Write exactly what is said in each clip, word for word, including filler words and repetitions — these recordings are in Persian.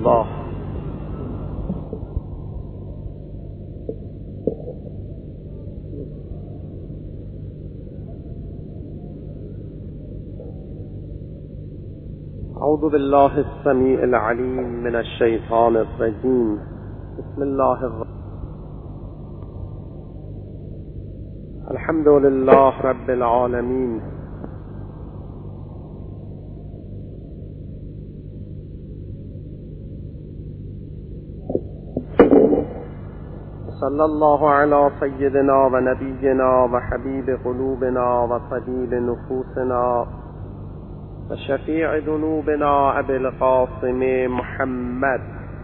الله. اعوذ بالله السمیع العلیم من الشیطان الرجیم. بسم الله الرحمن الحمد لله رب العالمین. صلی الله علی سیدنا و نبینا و حبیب قلوبنا و طبیب نفوسنا و شفیع ذنوبنا ابی القاسم محمد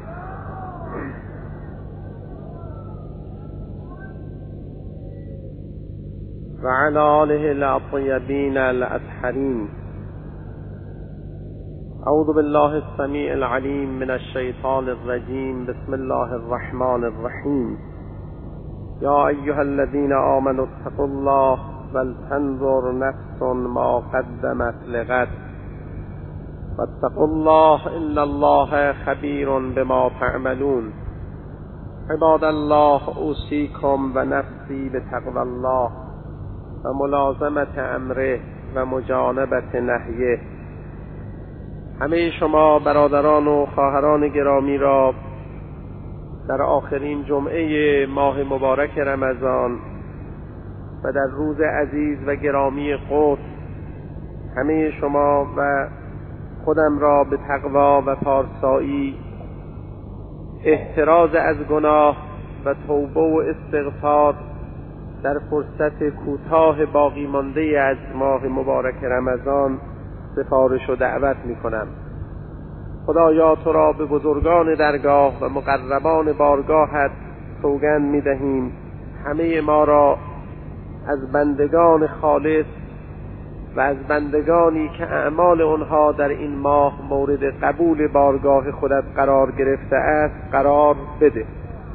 و علی آله الطیبین الاطهرین. اعوذ بالله السمیع العلیم من الشیطان الرجیم. بسم الله الرحمن الرحیم. یا ایها الذین آمنوا اتقوا الله ولتنظر نفس ما قدمت لغد واتقوا الله ان الله خبیر بما تعملون. عباد الله اوصیکم و نفسی بتقوی الله و ملازمت امره و مجانبت نهیه. همه شما برادران و خواهران گرامی را در آخرین جمعه ماه مبارک رمضان و در روز عزیز و گرامی قدس، همه شما و خودم را به تقوا و پارسایی، احتراز از گناه و توبه و استغفار در فرصت کوتاه باقی مانده از ماه مبارک رمضان سفارش و دعوت می کنم. خدایا تو را به بزرگان درگاه و مقربان بارگاهت سوگند می دهیم همه ما را از بندگان خالص و از بندگانی که اعمال آنها در این ماه مورد قبول بارگاه خودت قرار گرفته است قرار بده.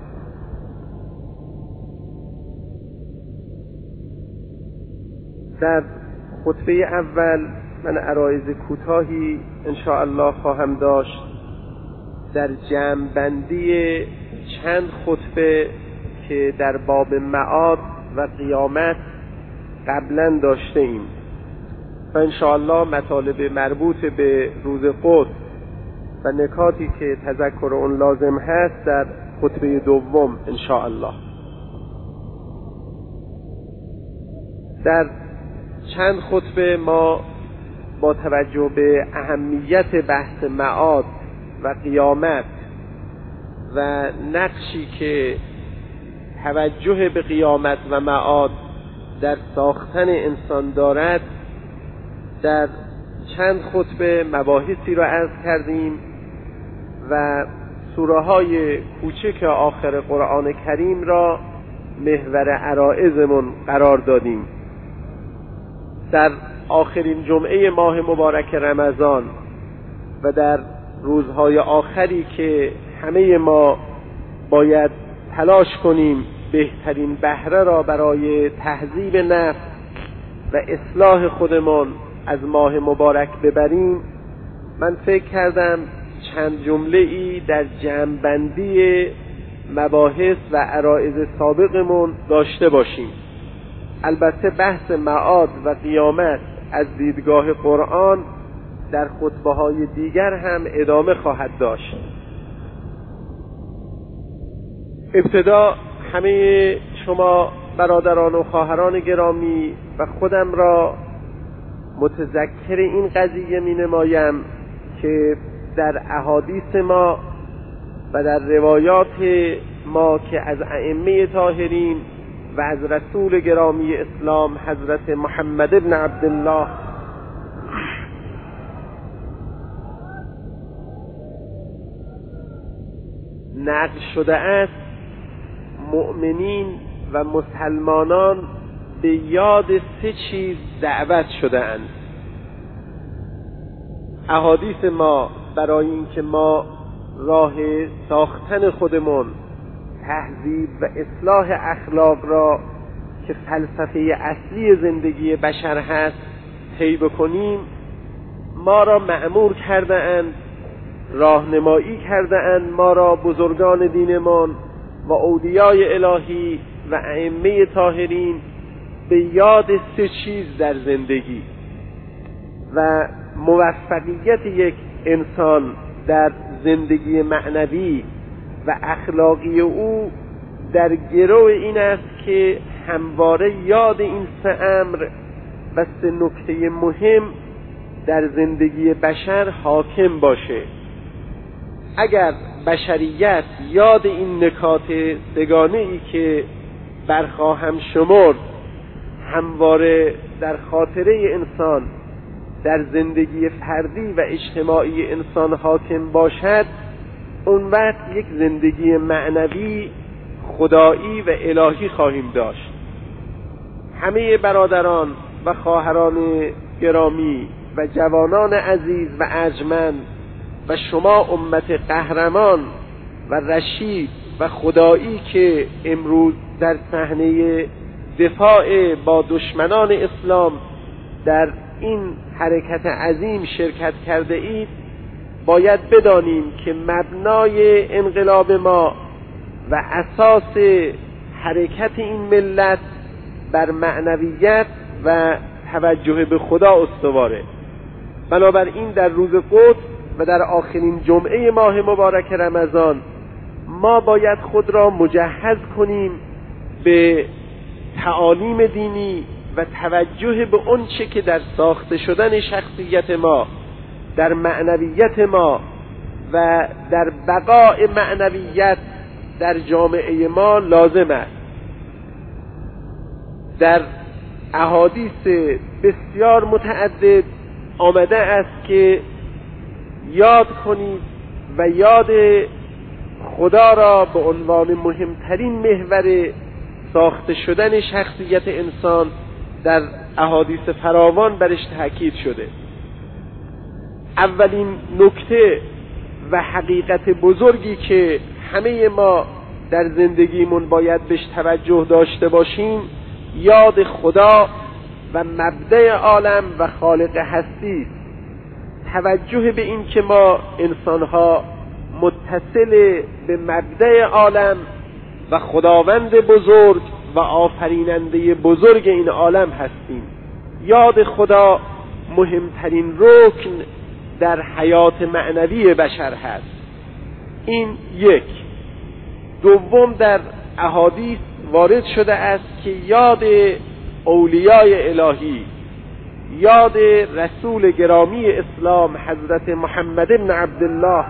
در خطبه اول من عرایض کوتاهی ان شاء الله خواهم داشت در جمع بندی چند خطبه که در باب معاد و قیامت قبلا داشته ایم و ان شاء الله مطالب مربوط به روز قدس و نکاتی که تذکر اون لازم هست در خطبه دوم ان شاء الله. در چند خطبه ما با توجه به اهمیت بحث معاد و قیامت و نقشی که توجه به قیامت و معاد در ساختن انسان دارد در چند خطبه مباحثی را عرض کردیم و سوره های کوچک آخر قرآن کریم را محور عرایضمون قرار دادیم. در آخرین جمعه ماه مبارک رمضان و در روزهای آخری که همه ما باید تلاش کنیم بهترین بهره را برای تهذیب نفس و اصلاح خودمان از ماه مبارک ببریم، من فکر کردم چند جمله ای در جمع‌بندی مباحث و عرایض سابقمون داشته باشیم. البته بحث معاد و قیامت از دیدگاه قرآن در خطبه های دیگر هم ادامه خواهد داشت. ابتدا همه شما برادران و خواهران گرامی و خودم را متذکر این قضیه می نمایم که در احادیث ما و در روایات ما که از ائمه طاهرین و از رسول گرامی اسلام حضرت محمد ابن عبدالله نقل شده است مؤمنین و مسلمانان به یاد سه چیز دعوت شده اند. احادیث ما برای اینکه ما راه ساختن خودمون، تهذیب و اصلاح اخلاق را که فلسفه اصلی زندگی بشر هست طی بکنیم، ما را مأمور کرده اند راهنمایی کرده اند ما را بزرگان دینمان و اولیای الهی و ائمه طاهرین به یاد سه چیز در زندگی و موفقیت یک انسان در زندگی معنوی و اخلاقی او در گرو این است که همواره یاد این سه امر و سه نکته مهم در زندگی بشر حاکم باشه. اگر بشریت یاد این نکات سگانه ای که برخواهم شمرد همواره در خاطره انسان در زندگی فردی و اجتماعی انسان حاکم باشد، اون وقت یک زندگی معنوی خدایی و الهی خواهیم داشت. همه برادران و خواهران گرامی و جوانان عزیز و ارجمند و شما امت قهرمان و رشید و خدایی که امروز در صحنه دفاع با دشمنان اسلام در این حرکت عظیم شرکت کرده اید، باید بدانیم که مبنای انقلاب ما و اساس حرکت این ملت بر معنویت و توجه به خدا استواره. بنابراین در روز قدس و در آخرین جمعه ماه مبارک رمضان ما باید خود را مجهز کنیم به تعالیم دینی و توجه به اون چه که در ساخته شدن شخصیت ما، در معنویت ما و در بقاء معنویت در جامعه ما لازم است. در احادیث بسیار متعدد آمده است که یاد کنید و یاد خدا را به عنوان مهمترین محور ساخته شدن شخصیت انسان در احادیث فراوان برش تاکید شده. اولین نکته و حقیقت بزرگی که همه ما در زندگیمون باید بهش توجه داشته باشیم یاد خدا و مبدأ عالم و خالق هستی است. توجه به این که ما انسانها متصل به مبدأ عالم و خداوند بزرگ و آفریننده بزرگ این عالم هستیم. یاد خدا مهمترین رکن در حیات معنوی بشر هست. این یک. دوم، در احادیث وارد شده است که یاد اولیای الهی، یاد رسول گرامی اسلام حضرت محمد بن عبدالله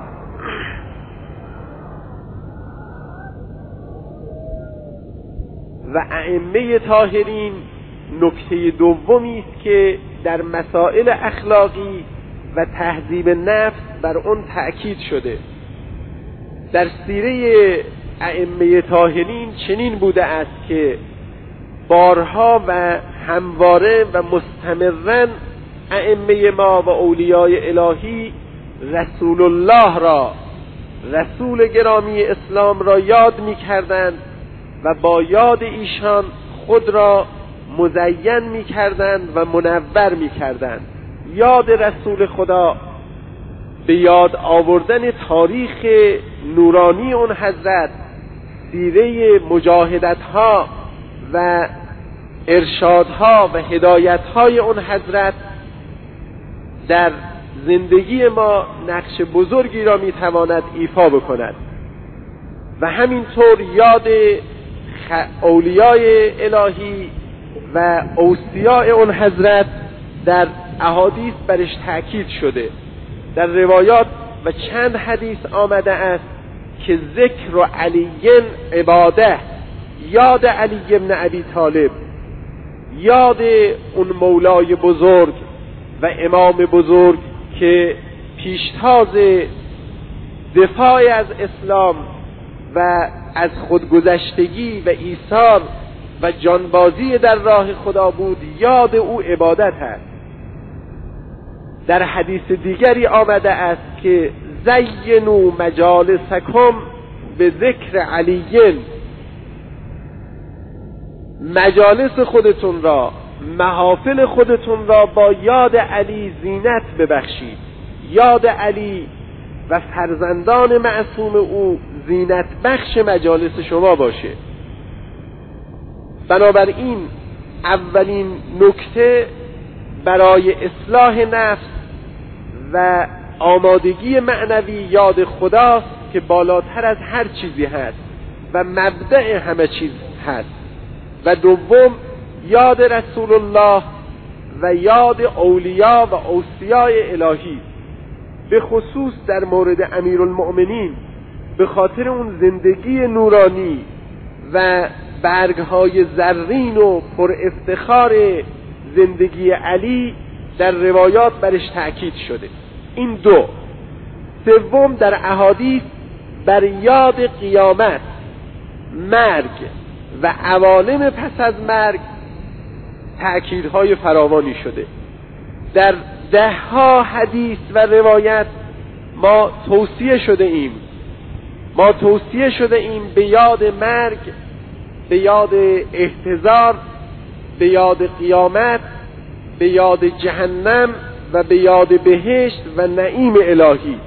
و ائمه طاهرین نکته دومی است که در مسائل اخلاقی و تهذیب نفس بر آن تأکید شده. در سیره ائمه طاهرین چنین بوده است که بارها و همواره و مستمرا ائمه ما و اولیای الهی رسول الله را، رسول گرامی اسلام را یاد می کردند و با یاد ایشان خود را مزین می کردند و منور می کردند. یاد رسول خدا به یاد آوردن تاریخ نورانی اون حضرت، سیره مجاهدتها و ارشادها و هدایتهای اون حضرت در زندگی ما نقش بزرگی را میتواند ایفا بکند. و همینطور یاد اولیای الهی و اوصیاء اون حضرت در احادیث برش تأکید شده. در روایات و چند حدیث آمده است که ذکر علی عباده، یاد علی ابن ابی طالب، یاد اون مولای بزرگ و امام بزرگ که پیشتاز دفاع از اسلام و از خودگذشتگی و ایثار و جانبازی در راه خدا بود، یاد او عبادت است. در حدیث دیگری آمده است که زینوا مجالسکم به ذکر علی، مجالس خودتون را، محافل خودتون را با یاد علی زینت ببخشید. یاد علی و فرزندان معصوم او زینت بخش مجالس شما باشه. بنابراین اولین نکته برای اصلاح نفس و آمادگی معنوی یاد خداست که بالاتر از هر چیزی هست و مبدأ همه چیز هست. و دوم یاد رسول الله و یاد اولیاء و اوصیاء الهی، به خصوص در مورد امیرالمؤمنین به خاطر اون زندگی نورانی و برگهای زرین و پر افتخار زندگی علی در روایات برش تأکید شده. این دو. سوم در احادیث بر یاد قیامت، مرگ و عوالم پس از مرگ تأکیدهای فراوانی شده. در ده ها حدیث و روایت ما توصیه شده ایم ما توصیه شده ایم به یاد مرگ، به یاد احتضار، به یاد قیامت، به یاد جهنم و به یاد بهشت و نعیم الهی.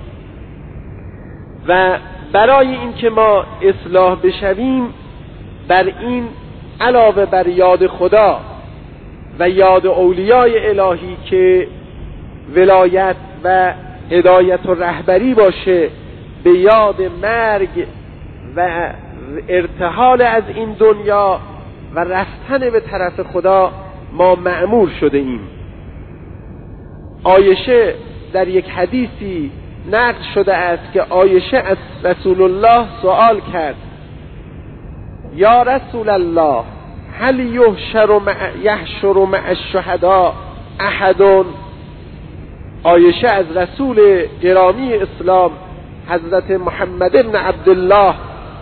و برای اینکه ما اصلاح بشویم، بر این علاوه بر یاد خدا و یاد اولیاء الهی که ولایت و هدایت و رهبری باشه، به یاد مرگ و ارتحال از این دنیا و رفتن به طرف خدا ما مأمور شده ایم. عایشه در یک حدیثی نقل شده است که عایشه از رسول الله سوال کرد: یا رسول الله، هل یحشر مع یحشر مع الشهداء احد؟ عایشه از رسول گرامی اسلام حضرت محمد بن عبدالله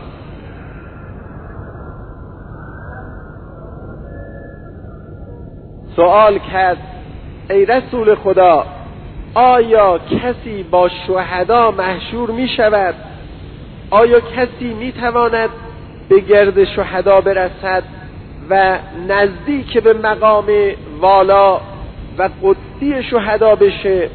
سوال کرد: ای رسول خدا، آیا کسی با شهدا محشور می شود؟ آیا کسی می تواند به گرد شهدا برسد و نزدیک به مقام والا و قدسی شهدا بشه؟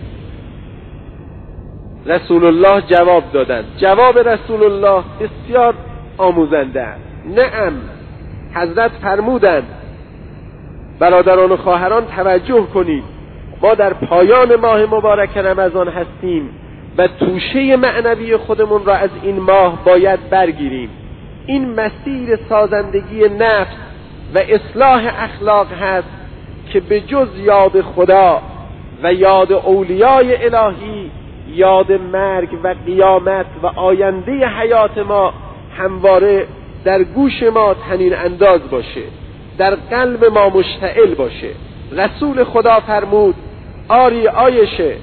رسول الله جواب دادند. جواب رسول الله بسیار آموزنده است. نعم، حضرت فرمودند: برادران و خواهران توجه کنید، ما در پایان ماه مبارک رمضان هستیم و توشه معنوی خودمون را از این ماه باید برگیریم. این مسیر سازندگی نفس و اصلاح اخلاق هست که به جز یاد خدا و یاد اولیاء الهی، یاد مرگ و قیامت و آینده حیات ما همواره در گوش ما طنین انداز باشه، در قلب ما مشتعل باشه. رسول خدا فرمود: آری عایشه،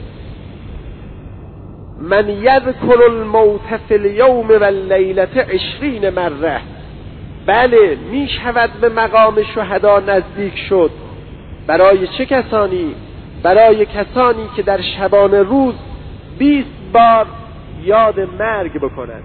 من یذکر الموت فی اليوم و اللیلة عشرین مره. بله، می شود به مقام شهدا نزدیک شد. برای چه کسانی؟ برای کسانی که در شبان روز بیست بار یاد مرگ بکنند.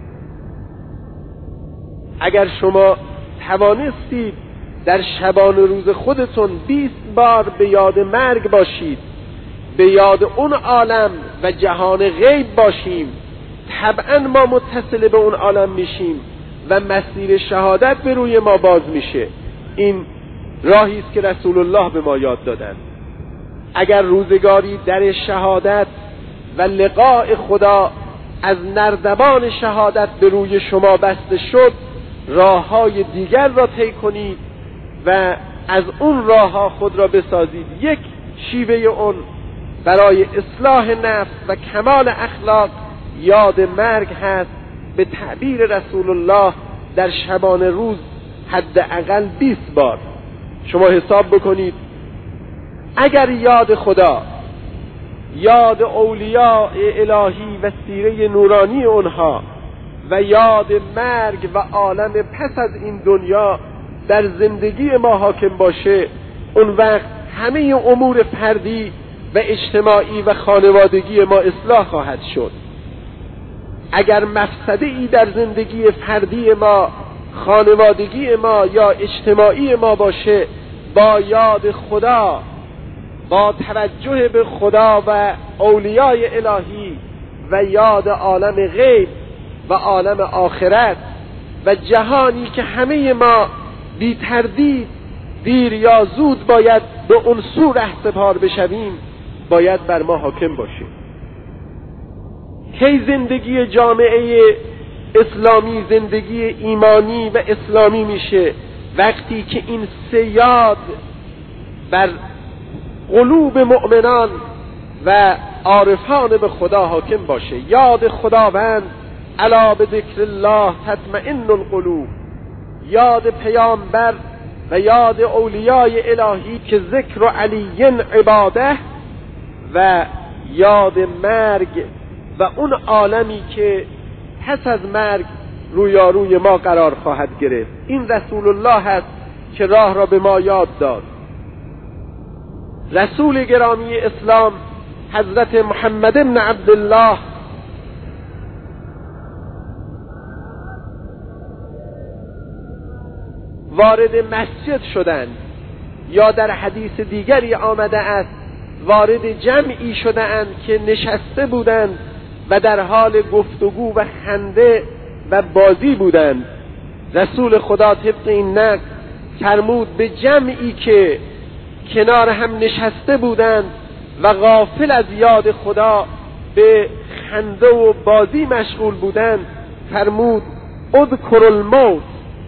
اگر شما توانستید در شبان روز خودتون بیست بار به یاد مرگ باشید، به یاد اون عالم و جهان غیب باشیم، طبعا ما متصل به اون عالم میشیم و مسیر شهادت به روی ما باز میشه. این راهی است که رسول الله به ما یاد دادن. اگر روزگاری در شهادت و لقاء خدا از نردبان شهادت به روی شما بسته شد، راههای دیگر را طی کنید و از اون راهها خود را بسازید. یک شیوه اون برای اصلاح نفس و کمال اخلاق یاد مرگ هست. به تعبیر رسول الله در شبان روز حداقل بیست بار. شما حساب بکنید، اگر یاد خدا، یاد اولیاء الهی و سیره نورانی اونها و یاد مرگ و عالم پس از این دنیا در زندگی ما حاکم باشه، اون وقت همه امور فردی و اجتماعی و خانوادگی ما اصلاح خواهد شد. اگر مفسده ای در زندگی فردی ما، خانوادگی ما یا اجتماعی ما باشه، با یاد خدا، با توجه به خدا و اولیاء الهی و یاد عالم غیب و عالم آخرت و جهانی که همه ما بی تردید دیر یا زود باید به اون سو رهسپار بشویم باید بر ما حاکم باشه. کی زندگی جامعه اسلامی زندگی ایمانی و اسلامی میشه؟ وقتی که این سه یاد بر قلوب مؤمنان و عارفان به خدا حاکم باشه. یاد خداوند، الا بذکر الله تطمئن القلوب، یاد پیامبر و یاد اولیای الهی که ذکر علی عباده، و یاد مرگ و اون عالمی که پس از مرگ رویاروی ما قرار خواهد گرفت. این رسول الله است که راه را به ما یاد داد. رسول گرامی اسلام حضرت محمد بن عبدالله وارد مسجد شدند، یا در حدیث دیگری آمده است وارد جمعی شدند که نشسته بودند و در حال گفتگو و خنده و بازی بودند. رسول خدا طبق این نقل فرمود به جمعی که کنار هم نشسته بودند و غافل از یاد خدا به خنده و بازی مشغول بودند فرمود اذکر الموت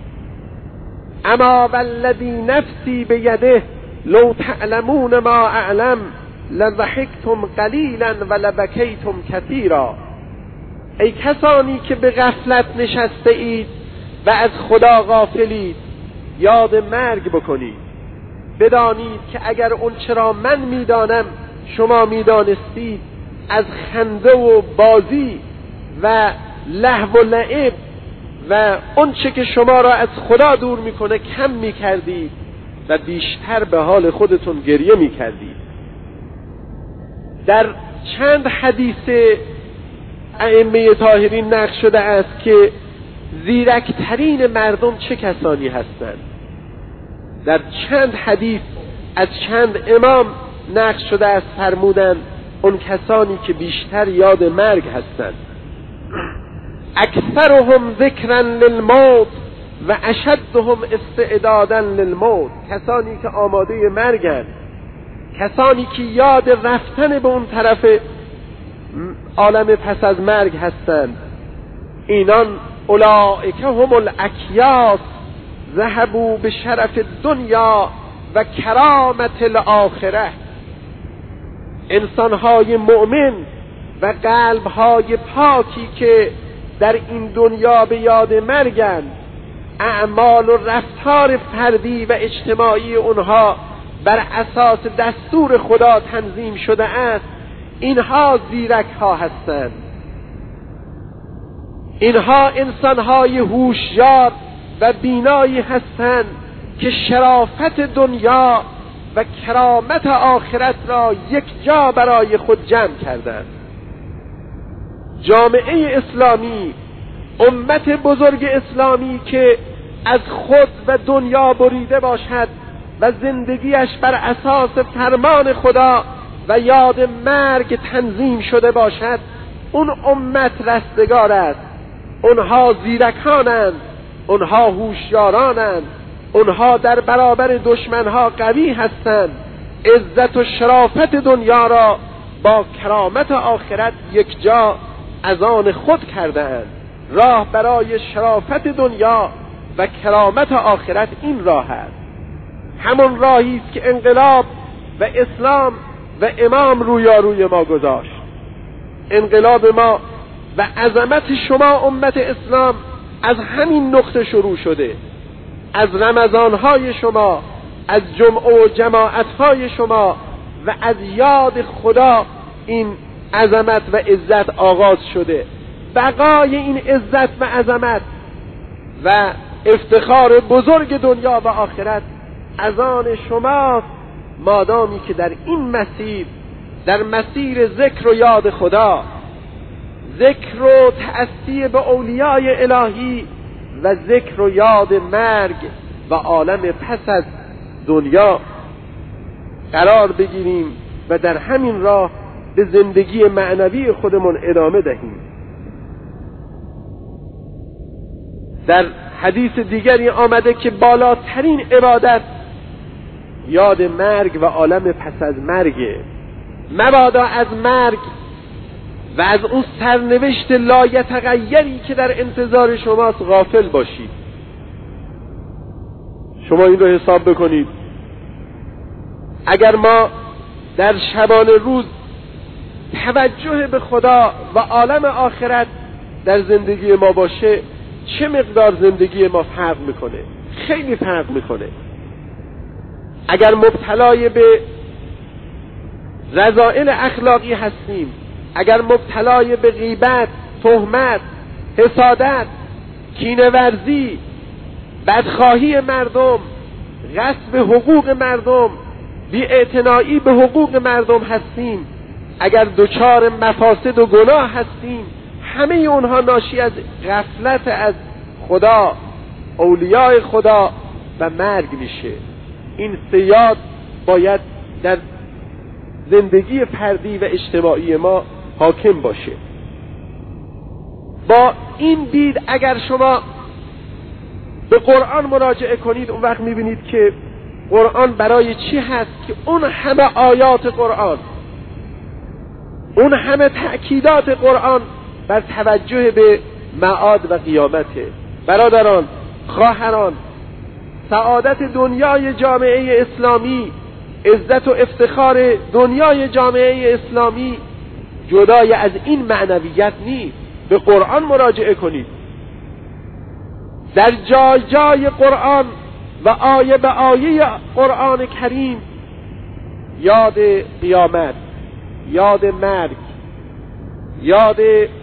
اما والذی نفسی بیده لو تعلمون ما اعلم لضحکتم قلیلا ولبکیتم کثیرا. ای کسانی که به غفلت نشسته اید و از خدا غافلید، یاد مرگ بکنید. بدانید که اگر اون چرا من میدانم شما میدانستید، از خنده و بازی و لهو و لعب و اون چه که شما را از خدا دور میکنه کم میکردید و بیشتر به حال خودتون گریه میکردید. در چند حدیث ائمه طاهرین نقل شده است که زیرکترین مردم چه کسانی هستند. در چند حدیث از چند امام نقل شده است فرمودند اون کسانی که بیشتر یاد مرگ هستند. اکثرهم ذکرا للموت و اشدهم استعدادا للموت، کسانی که آماده مرگند، کسانی که یاد رفتن به اون طرف عالم پس از مرگ هستند. اینان اولئک هم الاکیاس ذهبوا به شرف دنیا و کرامت الاخره. انسانهای مؤمن و قلبهای پاکی که در این دنیا به یاد مرگند، اعمال و رفتار فردی و اجتماعی اونها بر اساس دستور خدا تنظیم شده است. اینها زیرک ها هستند. اینها انسانهای هوشیار و بینایی هستند که شرافت دنیا و کرامت آخرت را یک جا برای خود جمع کردند. جامعه اسلامی، امت بزرگ اسلامی که از خود و دنیا بریده باشد و زندگیش بر اساس فرمان خدا و یاد مرگ تنظیم شده باشد، اون امت رستگار است. اونها زیرکانند، اونها هوشیارانند، اونها در برابر دشمنها قوی هستند. عزت و شرافت دنیا را با کرامت آخرت یک جا از آن خود کردند. راه برای شرافت دنیا و کرامت آخرت این راه است، همون راهی است که انقلاب و اسلام و امام رویاروی ما گذاشت. انقلاب ما و عظمت شما امت اسلام از همین نقطه شروع شده. از رمضانهای شما، از جمعه و جماعتهای شما و از یاد خدا این عظمت و عزت آغاز شده. بقای این عزت و عظمت و افتخار بزرگ دنیا و آخرت از آن شماست، مادامی که در این مسیر، در مسیر ذکر و یاد خدا، ذکر و تأسی به اولیای الهی و ذکر و یاد مرگ و عالم پس از دنیا قرار بگیریم و در همین راه به زندگی معنوی خودمون ادامه دهیم. در حدیث دیگری آمده که بالاترین عبادت یاد مرگ و عالم پس از مرگه. مبادا از مرگ و از اون سرنوشت لایتغیری که در انتظار شماست غافل باشید. شما این رو حساب بکنید، اگر ما در شبان روز توجه به خدا و عالم آخرت در زندگی ما باشه، چه مقدار زندگی ما فرق میکنه؟ خیلی فرق میکنه. اگر مبتلای به رذائل اخلاقی هستیم، اگر مبتلای به غیبت، تهمت، حسادت، کینه‌ورزی، بدخواهی مردم، غصب حقوق مردم، بی‌اعتنایی به حقوق مردم هستیم، اگر دچار مفاسد و گناه هستیم، همه اونها ناشی از غفلت از خدا، اولیاء خدا و مرگ میشه. این سیاد باید در زندگی فردی و اجتماعی ما حاکم باشه. با این دید اگر شما به قرآن مراجعه کنید، اون وقت میبینید که قرآن برای چی هست که اون همه آیات قرآن، اون همه تأکیدات قرآن بر توجه به معاد و قیامته. برادران، خواهران، سعادت دنیای جامعه اسلامی، عزت و افتخار دنیای جامعه اسلامی جدای از این معنویت نیست. به قرآن مراجعه کنید. در جای جای قرآن و آیه به آیه قرآن کریم یاد قیامت، یاد مرگ، یاد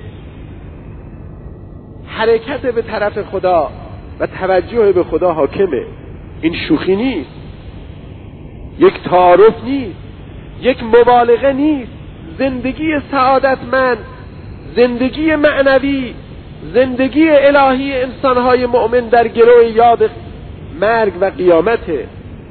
حرکت به طرف خدا و توجه به خدا حاکمه. این شوخی نیست، یک تعارف نیست، یک مبالغه نیست. زندگی سعادتمند، زندگی معنوی، زندگی الهی انسانهای مؤمن در گروه یاد مرگ و قیامته.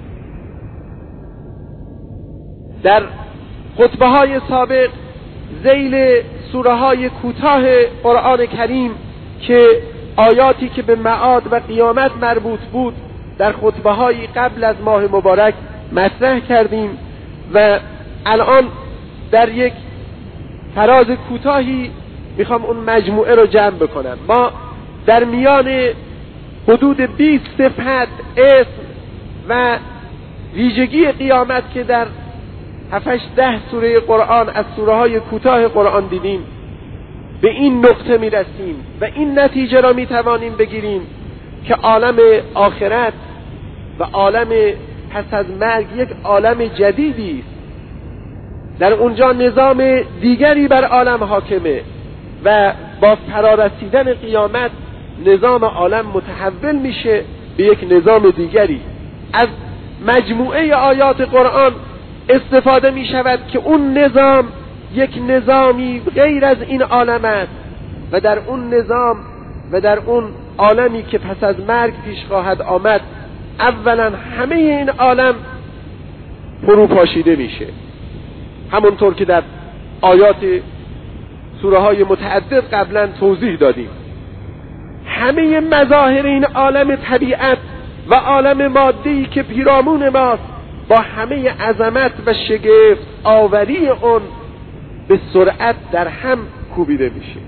در خطبه های سابق ذیل سوره های کوتاه قرآن کریم که آیاتی که به معاد و قیامت مربوط بود در خطبه های قبل از ماه مبارک مطرح کردیم و الان در یک فراز کوتاهی میخوام اون مجموعه رو جمع بکنم. ما در میان حدود بیست صفت، اسم و ویژگی قیامت که در هفتش ده سوره قرآن از سوره های کوتاه قرآن دیدیم، به این نقطه میرسیم و این نتیجه را میتوانیم بگیریم که عالم آخرت و عالم پس از مرگ یک عالم جدیدی است. در اونجا نظام دیگری بر عالم حاکمه و با فرارسیدن قیامت نظام عالم متحول میشه به یک نظام دیگری. از مجموعه آیات قرآن استفاده می شود که اون نظام یک نظامی غیر از این عالم است و در اون نظام و در اون عالمی که پس از مرگ پیش خواهد آمد، اولا همه این عالم فروپاشیده میشه. همونطور که در آیات سوره های متعدد قبلا توضیح دادیم، همه مظاهر این عالم طبیعت و عالم ماده‌ای که پیرامون ماست با همه عظمت و شگفت آوری اون به سرعت در هم کوبیده میشه.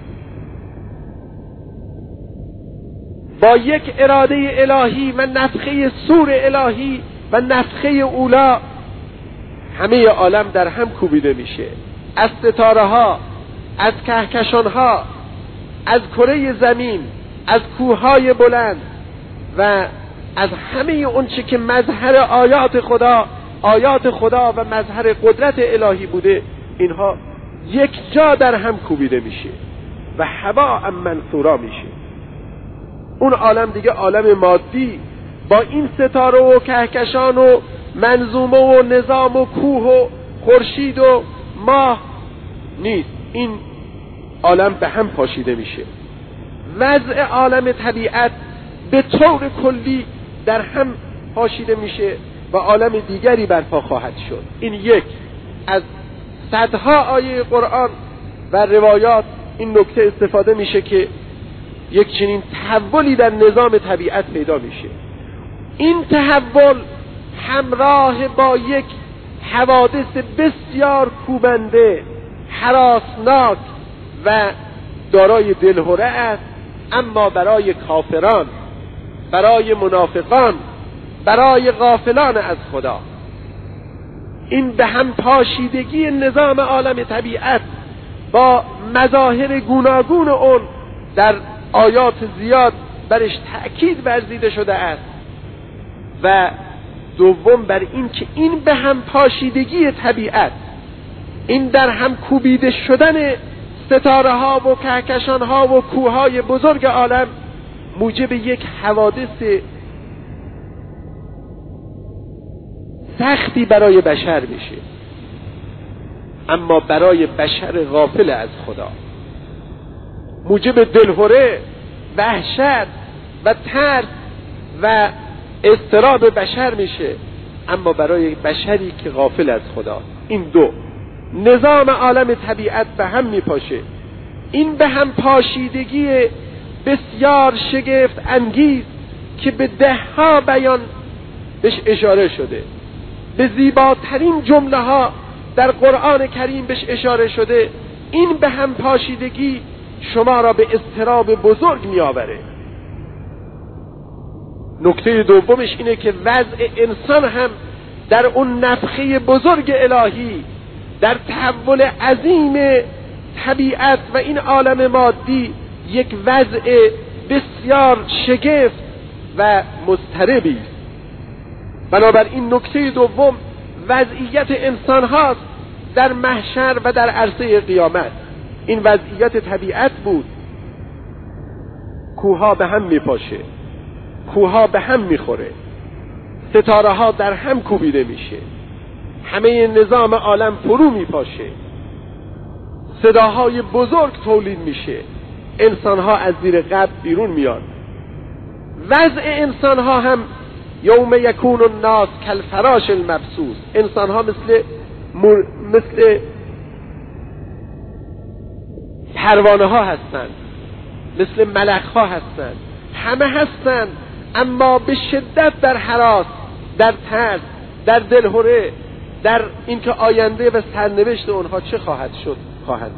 با یک اراده الهی و نفخه صور الهی و نفخه اولا همه عالم در هم کوبیده میشه. از ستاره ها، از کهکشان ها، از کره زمین، از کوههای بلند و از همه اون چه که مظهر آیات خدا آیات خدا و مظهر قدرت الهی بوده، اینها یک جا در هم کوبیده میشه و هباء منثورا میشه. اون عالم دیگه عالم مادی با این ستاره و کهکشان و منظومه و نظام و کوه و خورشید و ماه نیست. این عالم به هم پاشیده میشه. وضع عالم طبیعت به طور کلی در هم پاشیده میشه و عالم دیگری برپا خواهد شد. این یک از صدها آیه قرآن و روایات این نکته استفاده میشه که یک چنین تحولی در نظام طبیعت پیدا میشه. این تحول همراه با یک حوادث بسیار کوبنده، هراسناک و دارای دلهره است، اما برای کافران، برای منافقان، برای غافلان از خدا این به هم پاشیدگی نظام عالم طبیعت با مظاهر گوناگون اون در آیات زیاد برش تأکید ورزیده شده است. و دوم بر این که این به هم پاشیدگی طبیعت، این در هم کوبیده شدن ستاره ها و کهکشان ها و کوههای بزرگ عالم موجب یک حوادث سختی برای بشر میشه، اما برای بشر غافل از خدا موجب دلهره، وحشت و ترس و اضطراب بشر میشه، اما برای بشری که غافل از خدا. این دو نظام عالم طبیعت به هم میپاشه. این به هم پاشیدگی بسیار شگفت انگیز که به ده ها بیان بهش اشاره شده، به زیباترین جمله ها در قرآن کریم بهش اشاره شده، این به هم پاشیدگی شما را به اضطراب بزرگ می آوره. نکته دومش اینه که وضع انسان هم در اون نفخه بزرگ الهی، در تحول عظیم طبیعت و این عالم مادی، یک وضع بسیار شگفت و مضطربی است. بنابراین نکته دوم وضعیت انسان هاست در محشر و در عرصه قیامت. این وضعیت طبیعت بود، کوها به هم میپاشه، کوها به هم میخوره، ستاره ها در هم کوبیده میشه، همه نظام عالم فرو میپاشه، صداهای بزرگ تولید میشه، انسان ها از زیر قبر بیرون میان. وضع انسان ها هم یوم یکون الناس کالفراش المبثوث، انسان ها مثل مر... مثل پروانه ها هستند، مثل ملخ ها هستند، همه هستند، اما به شدت در هراس، در ترس، در دلهره، در اینکه آینده و سرنوشت اونها چه خواهد شد خواهد.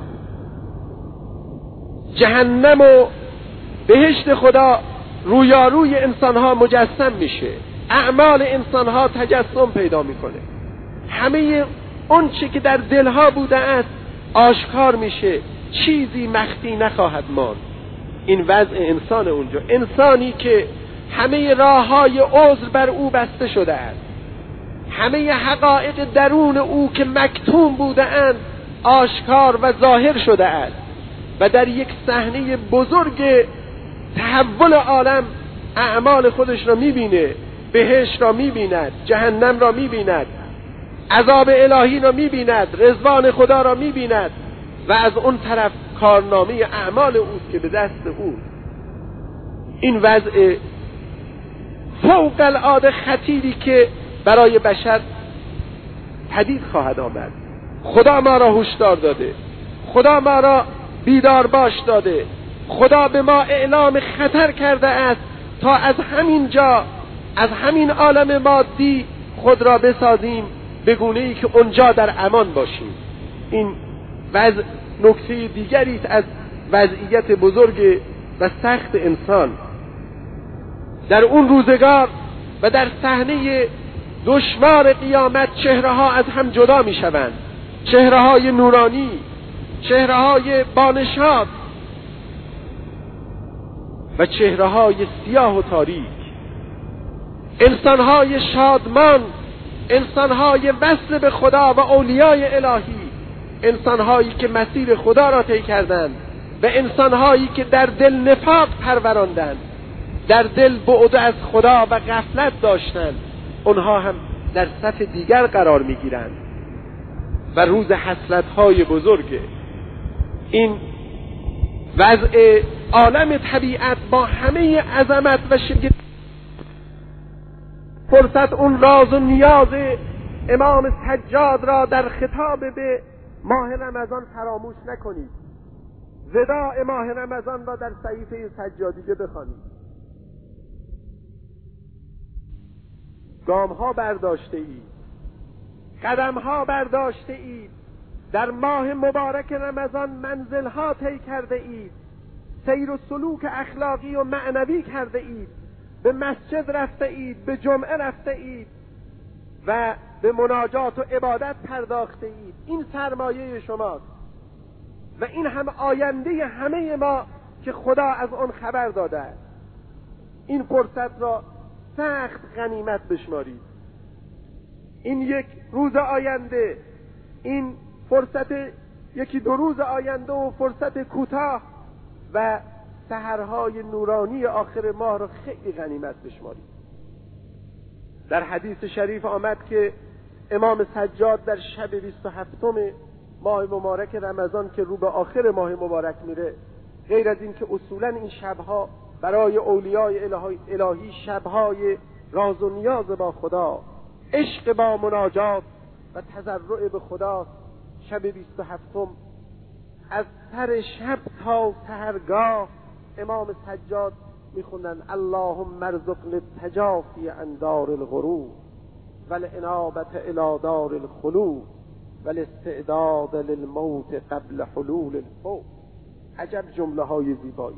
جهنم و بهشت خدا رویاروی انسانها مجسم میشه، اعمال انسانها تجسم پیدا میکنه، همه اون چه که در دلها بوده است آشکار میشه، چیزی مخفی نخواهد ماند. این وضع انسان اونجا، انسانی که همه راههای عذر بر او بسته شده است، همه حقایق درون او که مکتوم بوده اند آشکار و ظاهر شده است و در یک صحنه بزرگ تحول عالم اعمال خودش را میبینه، بهشت را میبیند، جهنم را میبیند، عذاب الهی را میبیند، رضوان خدا را میبیند و از اون طرف کارنامه اعمال اوست که به دست او. این وضع فوق العاده خطیری که برای بشر پدید خواهد آمد. خدا ما را هشدار داده، خدا ما را بیدار باش داده، خدا به ما اعلام خطر کرده است تا از همین جا، از همین عالم مادی خود را بسازیم به گونه‌ای که اونجا در امان باشیم. این وضع نکته دیگری است از وضعیت بزرگ و سخت انسان. در اون روزگار و در صحنه دشوار قیامت چهره ها از هم جدا می شوند، چهره های نورانی، چهره های بانشاد و چهره های سیاه و تاریک، انسان های شادمان، انسان های وصل به خدا و اولیای الهی، انسان هایی که مسیر خدا را طی کردند و انسان هایی که در دل نفاق پروراندند، در دل بعد از خدا و غفلت داشتند، اونها هم در صف دیگر قرار میگیرند و روز حسرت های بزرگ. این وضع عالم طبیعت با همه عظمت و شگفت، فرصت اون راز و نیاز امام سجاد را در خطاب به ماه رمضان فراموش نکنید. وداع ماه رمضان را در صحیفه سجادیه بخوانید. گام ها برداشته اید، قدم ها برداشته اید، در ماه مبارک رمضان منزل ها طی کرده اید، سیر و سلوک اخلاقی و معنوی کرده اید، به مسجد رفته اید، به جمعه رفته اید و به مناجات و عبادت پرداخته اید. این سرمایه شماست و این هم آینده همه ما که خدا از آن خبر داده است. این فرصت را سخت غنیمت بشمارید. این یک روز آینده، این فرصت یکی دو روز آینده و فرصت کوتاه و سحرهای نورانی آخر ماه را خیلی غنیمت بشمارید. در حدیث شریف آمد که امام سجاد در شب بیست و هفتم ماه مبارک رمضان که رو به آخر ماه مبارک میره، غیر از این که اصولا این شبها برای اولیای الهی, الهی شبهای راز و نیاز با خدا، عشق با مناجات و تضرع به خدا، شب بیست و هفتم از سر شب تا سحرگاه امام سجاد میخوندن اللهم ارزقنا التجافی عن دار الغرور والانابة الى دار الخلود والاستعداد للموت قبل حلول الفوت. عجب جمله های زیبایی.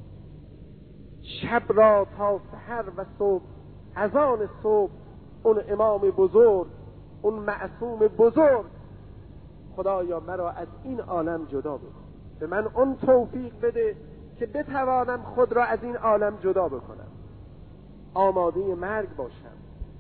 شب را تا سحر و صبح، از آن صبح اون امام بزرگ، اون معصوم بزرگ، خدایا مرا از این عالم جدا بکن، به من اون توفیق بده که بتوانم خود را از این عالم جدا بکنم، آماده مرگ باشم،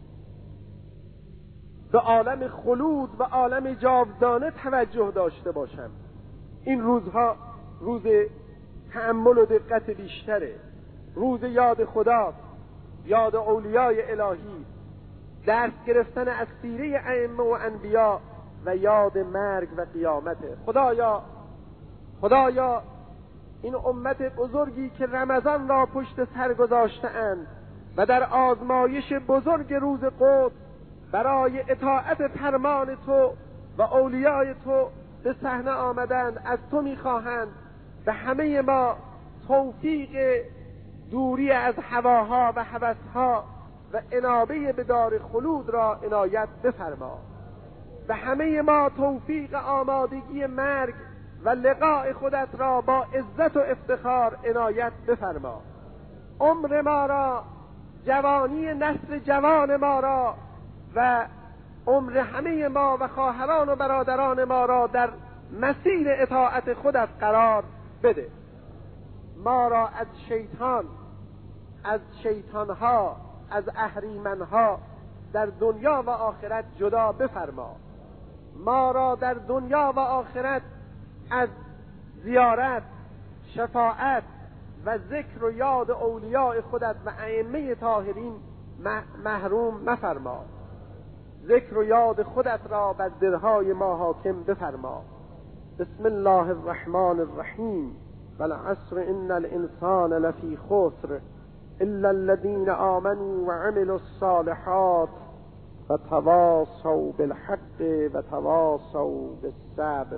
به عالم خلود و عالم جاودانه توجه داشته باشم. این روزها روز تأمل و دقت بیشتره، روز یاد خدا، یاد اولیای الهی، درس گرفتن از سیره ائمه و انبیا و یاد مرگ و قیامته. خدایا خدایا این امت بزرگی که رمضان را پشت سر گذاشته‌اند و در آزمایش بزرگ روز قدس برای اطاعت فرمان تو و اولیای تو به صحنه آمدند، از تو می‌خواهند به همه ما توفیق دوری از هواها و هوسها و انابه به دار خلود را عنایت بفرما. به همه ما توفیق آمادگی مرگ و لقاء خودت را با عزت و افتخار عنایت بفرما. عمر ما را، جوانی نسل جوان ما را و عمر همه ما و خواهران و برادران ما را در مسیر اطاعت خودت قرار بده. ما را از شیطان، از شیطانها، از اهریمنها در دنیا و آخرت جدا بفرما. ما را در دنیا و آخرت از زیارت، شفاعت و ذکر و یاد اولیاء خودت و ائمه طاهرین محروم مفرما. ذکر و یاد خودت را بر دلهای ما حاکم بفرما. بسم الله الرحمن الرحیم. والعصر ان الانسان لفی خسر الا الذين آمنوا وعملوا الصالحات وتواصوا بالحق وتواصوا بالصبر.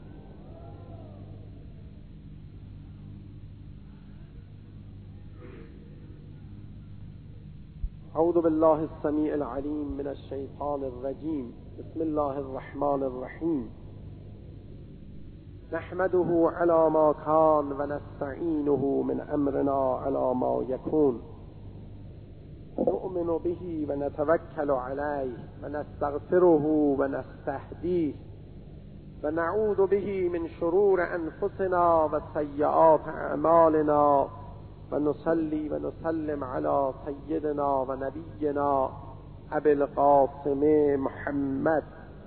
اعوذ بالله السمیع العلیم من الشیطان الرجیم. بسم الله الرحمن الرحیم. نحمده على ما كان ونستعينه من امرنا على ما يكون نؤمن به ونتوكل عليه ونستغفره ونستهديه ونعوذ به من شرور انفسنا وسيئات اعمالنا ونصلي ونسلم على سيدنا ونبينا ابي القاسم محمد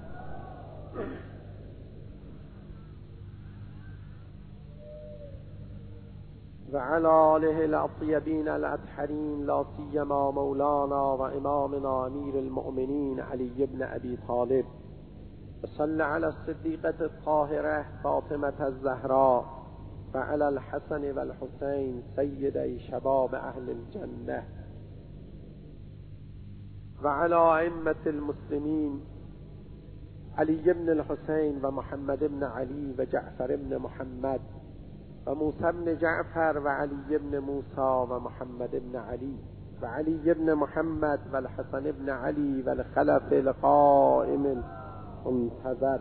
وعلى آله الأطيبين الأطهرين لا سيما مولانا وإمامنا أمير المؤمنين علي بن أبي طالب. وصل على الصديقة الطاهرة فاطمة الزهراء وعلى الحسن والحسين سيدي شباب أهل الجنة وعلى أئمة المسلمين علی بن الحسین و محمد بن علی و جعفر بن محمد و موسی بن جعفر و علی بن موسی و محمد بن علی و علی بن محمد و الحسن بن علی و الخلف القائم المنتظر.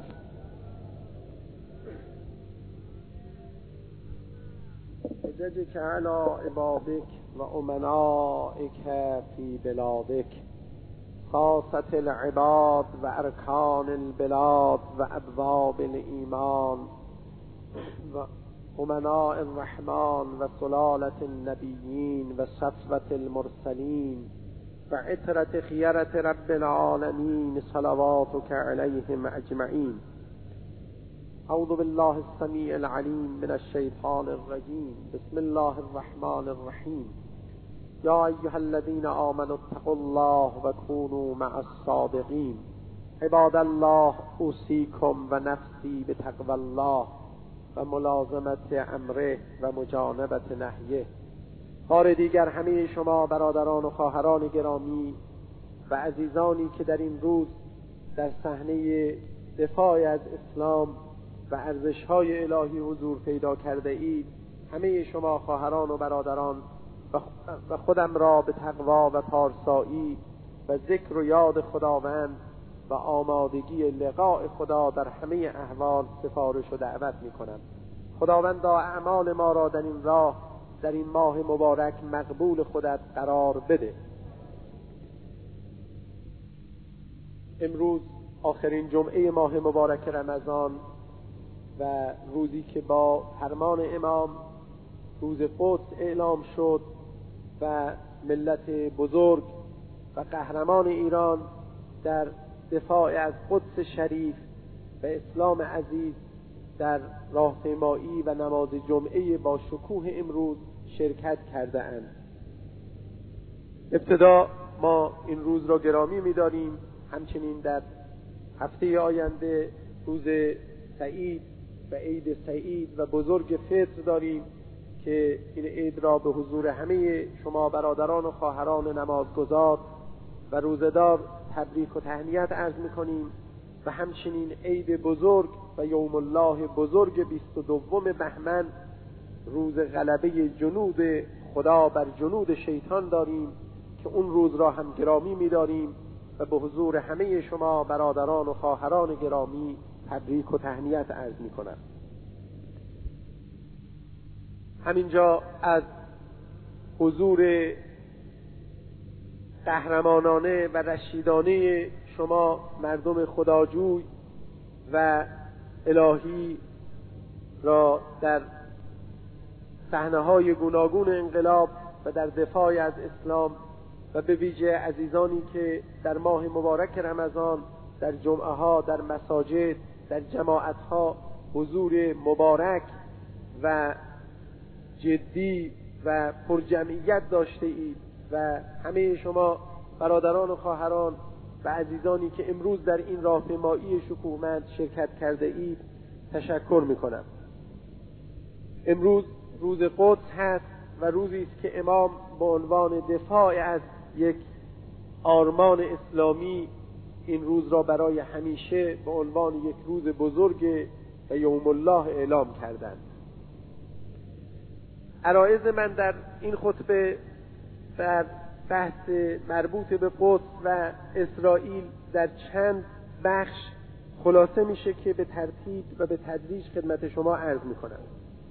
حججك على عبادك و امنائك في بلادك خاصة العباد و ارکان البلاد و ابواب الایمان و امناء الرحمن و سلالة النبیین و صفوة المرسلین و عطرة خیرة رب العالمین صلواتك علیهم اجمعین. اعوذ بالله السمیع العلیم من الشیطان الرجیم. بسم الله الرحمن الرحیم. یا ایها الذین آمنوا اتقوا الله و كونوا مع الصادقین. عباد الله اوصیکم و نفسی بتقوی الله و ملازمت امره و مجانبت نهیه. بار دیگر همه شما برادران و خواهران گرامی و عزیزانی که در این روز در صحنه دفاع از اسلام و ارزش‌های الهی حضور پیدا کرده اید، همه شما خواهران و برادران و خودم را به تقوا و پارسایی و ذکر و یاد خداوند و آمادگی لقاء خدا در همه احوال سفارش و دعوت می کنم. خداوند اعمال ما را در این راه در این ماه مبارک مقبول خودت قرار بده. امروز آخرین جمعه ماه مبارک رمضان و روزی که با فرمان امام روز قدس اعلام شد و ملت بزرگ و قهرمان ایران در دفاع از قدس شریف و اسلام عزیز در راهپیمایی و نماز جمعه با شکوه امروز شرکت کرده اند. ابتدا ما این روز را گرامی می‌داریم. همچنین در هفته آینده روز سعید و عید سعید و بزرگ فطر داریم که این عید را به حضور همه شما برادران و خواهران نمازگزار و روزدار تبریک و تهنیت عرض می‌کنیم و همچنین عید بزرگ و یوم الله بزرگ بیست و دوم بهمن روز غلبه جنود خدا بر جنود شیطان داریم که اون روز را هم گرامی می‌داریم و به حضور همه شما برادران و خواهران گرامی تبریک و تهنیت عرض می‌کنم. همینجا از حضور قهرمانانه و رشیدانه شما مردم خداجوی و الهی را در صحنه‌های گوناگون انقلاب و در دفاع از اسلام و به ویژه عزیزانی که در ماه مبارک رمضان در جمعه ها در مساجد در جماعت ها حضور مبارک و جدی و پرجمعیت داشته اید و همه شما برادران و خواهران و عزیزانی که امروز در این راهپیمایی شکوهمند شرکت کرده اید تشکر میکنم. امروز روز قدس هست و روزی است که امام به عنوان دفاع از یک آرمان اسلامی این روز را برای همیشه به عنوان یک روز بزرگ و یوم الله اعلام کردند. عرایض من در این خطبه در بحث مربوط به قدس و اسرائیل در چند بخش خلاصه میشه که به ترتیب و به تدریج خدمت شما عرض میکنم.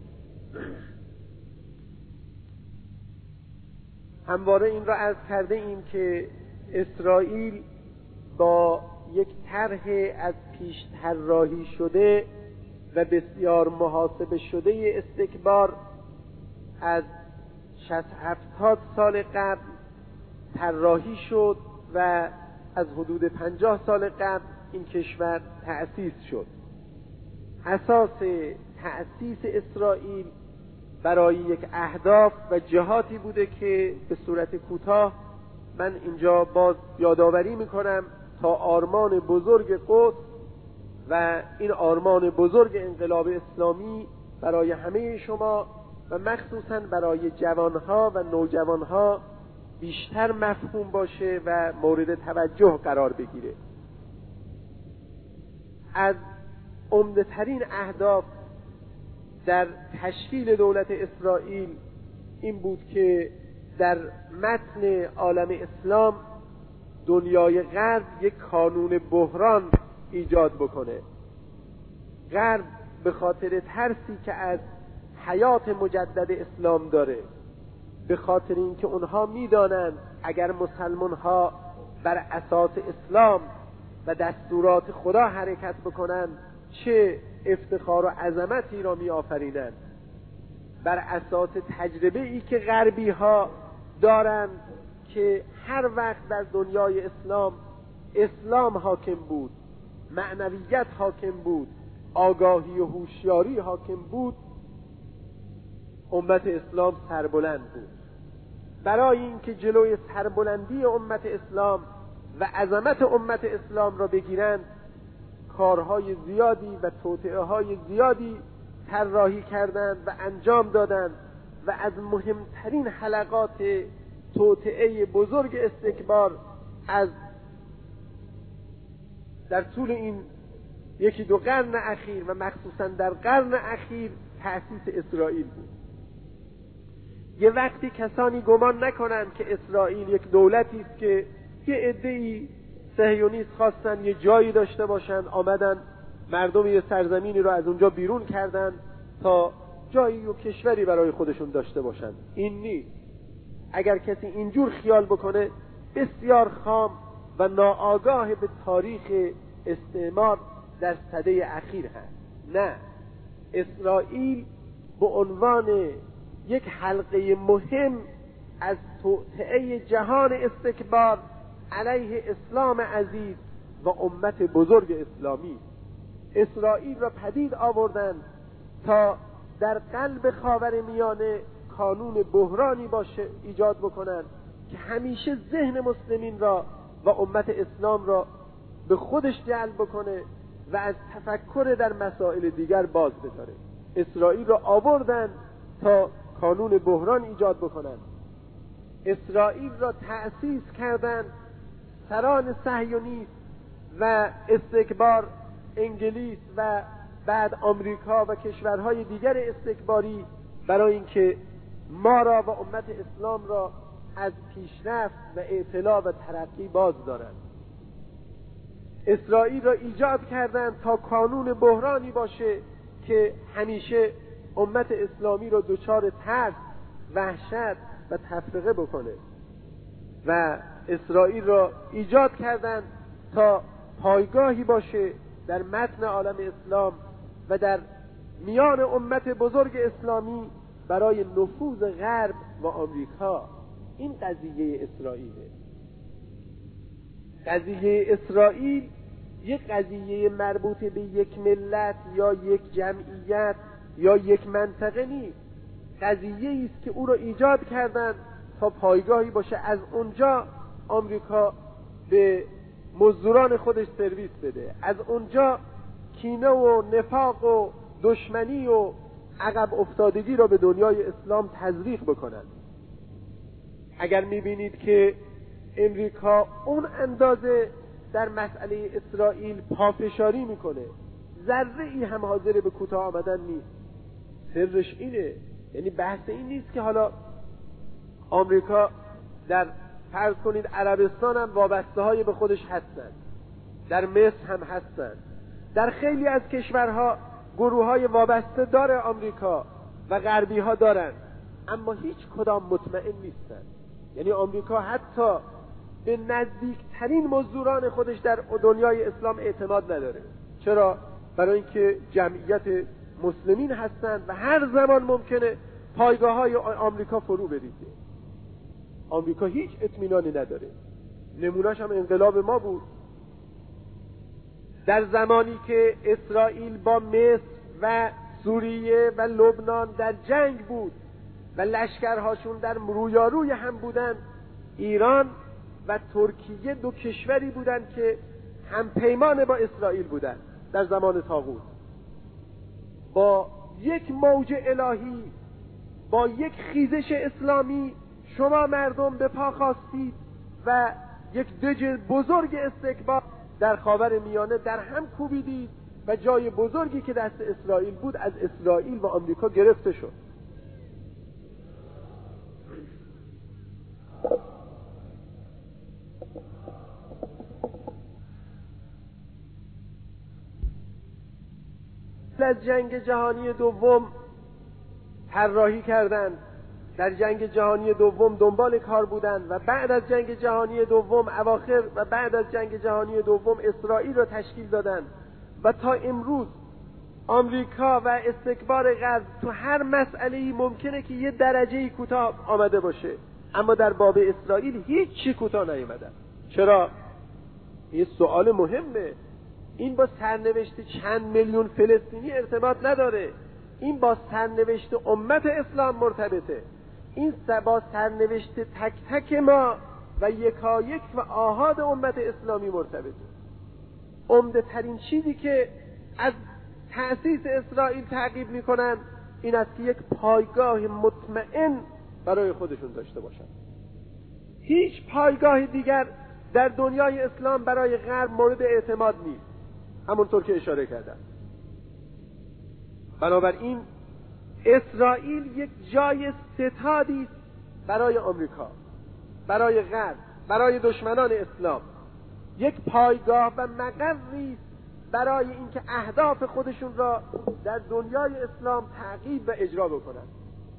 همواره این را عرض کرده ایم که اسرائیل با یک طرح از پیش طراحی شده و بسیار محاسبه شده استکبار از شصت هفتاد سال قبل طراحی شد و از حدود پنجاه سال قبل این کشور تأسیس شد. اساس تأسیس اسرائیل برای یک اهداف و جهاتی بوده که به صورت کوتاه من اینجا باز یادآوری میکنم تا آرمان بزرگ قدس و این آرمان بزرگ انقلاب اسلامی برای همه شما و مخصوصا برای جوانها و نوجوانها بیشتر مفهوم باشه و مورد توجه قرار بگیره. از عمده ترین اهداف در تشکیل دولت اسرائیل این بود که در متن عالم اسلام دنیای غرب یک کانون بحران ایجاد بکنه. غرب به خاطر ترسی که از حیات مجدد اسلام داره، به خاطر اینکه اونها میدانند اگر مسلمان ها بر اساس اسلام و دستورات خدا حرکت بکنند چه افتخار و عظمتی را می آفرینند، بر اساس تجربه ای که غربی ها دارند که هر وقت در دنیای اسلام اسلام حاکم بود، معنویت حاکم بود، آگاهی و هوشیاری حاکم بود، امت اسلام سربلند بود. برای اینکه جلوی سربلندی امت اسلام و عظمت امت اسلام را بگیرند کارهای زیادی و توطئه‌های زیادی طراحی کردند و انجام دادند و از مهمترین حلقات توطئه بزرگ استکبار از در طول این یکی دو قرن اخیر و مخصوصا در قرن اخیر تأسیس اسرائیل بود. یه وقتی کسانی گمان نکنند که اسرائیل یک دولتی است که یه عده‌ای صهیونیست خواستن یه جایی داشته باشن، آمدن مردم یه سرزمینی رو از اونجا بیرون کردن تا جایی و کشوری برای خودشون داشته باشن. این نیست. اگر کسی اینجور خیال بکنه بسیار خام و ناآگاه به تاریخ استعمار در سده اخیر هست. نه، اسرائیل به عنوان یک حلقه مهم از توطئه جهان استکبار علیه اسلام عزیز و امت بزرگ اسلامی اسرائیل را پدید آوردند تا در قلب خاورمیانه کانون بحرانی باشه ایجاد بکنند که همیشه ذهن مسلمین را و امت اسلام را به خودش جلب بکنه و از تفکر در مسائل دیگر باز بداره. اسرائیل را آوردند تا کانون بحران ایجاد بکنند. اسرائیل را تأسیس کردند سران صهیونیست و استکبار، انگلیس و بعد آمریکا و کشورهای دیگر استکباری، برای اینکه ما را و امت اسلام را از پیشرفت و اطلاع و ترقی باز دارند. اسرائیل را ایجاد کردند تا کانون بحرانی باشه که همیشه امت اسلامی را دچار ترس، وحشت و تفرقه بکنه و اسرائیل را ایجاد کردند تا پایگاهی باشه در متن عالم اسلام و در میان امت بزرگ اسلامی برای نفوذ غرب و آمریکا. این قضیه اسرائیله. قضیه اسرائیل یک قضیه مربوط به یک ملت یا یک جمعیت یا یک منطقه نیست. قضیه است که او را ایجاد کردند تا پایگاهی باشه، از اونجا آمریکا به مزدوران خودش سرویس بده، از اونجا کینه و نفاق و دشمنی و عقب افتادگی را به دنیای اسلام تزریق بکنند. اگر میبینید که امریکا اون اندازه در مسئله اسرائیل پافشاری میکنه، ذره ای هم حاضر به کوتاه آمدن نیست، سرش اینه. یعنی بحث این نیست که حالا آمریکا در فرض کنید عربستان هم وابسته های به خودش هستند، در مصر هم هستند، در خیلی از کشورها گروه های وابسته داره آمریکا و غربی ها دارند، اما هیچ کدام مطمئن نیستند. یعنی آمریکا حتی به نزدیکترین مزدوران خودش در دنیای اسلام اعتماد نداره. چرا؟ برای اینکه جمعیت مسلمین هستند و هر زمان ممکنه پایگاه های آمریکا فرو بریزه. آمریکا هیچ اطمینانی نداره. نمونهش هم انقلاب ما بود. در زمانی که اسرائیل با مصر و سوریه و لبنان در جنگ بود و لشکرهاشون در رویاروی هم بودن، ایران و ترکیه دو کشوری بودند که هم پیمان با اسرائیل بودند. در زمان طاغوت با یک موج الهی، با یک خیزش اسلامی شما مردم به پا خواستید و یک دژ بزرگ استکبار در خاور میانه در هم کوبیدید و جای بزرگی که دست اسرائیل بود از اسرائیل و آمریکا گرفته شد. از جنگ جهانی دوم طراحی کردند، در جنگ جهانی دوم دنبال کار بودند و بعد از جنگ جهانی دوم اواخر و بعد از جنگ جهانی دوم اسرائیل را تشکیل دادند و تا امروز آمریکا و استکبار غرب تو هر مسئله‌ای ممکنه که یه درجه‌ای کوتاه آمده باشه، اما در باب اسرائیل هیچ چی کوتاه نیامدن. چرا؟ یه سوال مهمه. این با سرنوشت چند میلیون فلسطینی ارتباط نداره، این با سرنوشت امت اسلام مرتبطه. این با سرنوشت تک تک ما و یکایک و آحاد امت اسلامی مرتبطه. عمده ترین چیزی که از تأسیس اسرائیل تعقیب میکنن این است که یک پایگاه مطمئن برای خودشون داشته باشن. هیچ پایگاه دیگر در دنیای اسلام برای غرب مورد اعتماد نیست، همونطور که اشاره کردم. بنابراین اسرائیل یک جای ستادی است برای آمریکا، برای غرب، برای دشمنان اسلام، یک پایگاه و مقری است برای اینکه اهداف خودشون را در دنیای اسلام تعقیب و اجرا بکنند.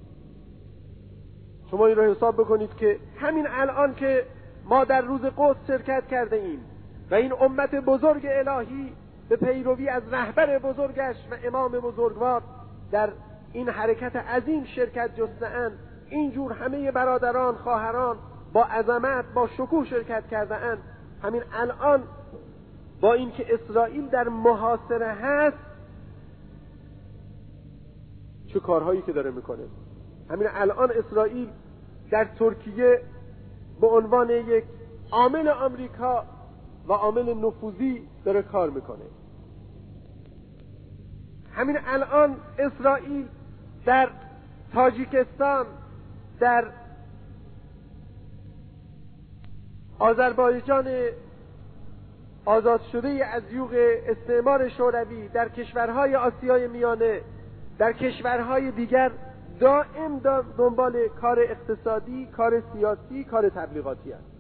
شما این را حساب بکنید که همین الان که ما در روز قدس شرکت کرده ایم و این امت بزرگ الهی به پیروی از رهبر بزرگش و امام بزرگوار در این حرکت عظیم شرکت جسته‌اند، اینجور همه برادران خواهران با عظمت با شکوه شرکت کرده اند. همین الان با اینکه اسرائیل در محاصره هست چه کارهایی که داره میکنه. همین الان اسرائیل در ترکیه به عنوان یک عامل آمریکا و عامل نفوذی داره کار میکنه. همین الان اسرائیل در تاجیکستان، در آذربایجان آزاد شده از یوغ استعمار شوروی، در کشورهای آسیای میانه، در کشورهای دیگر دائم دنبال کار اقتصادی، کار سیاسی، کار تبلیغاتی است.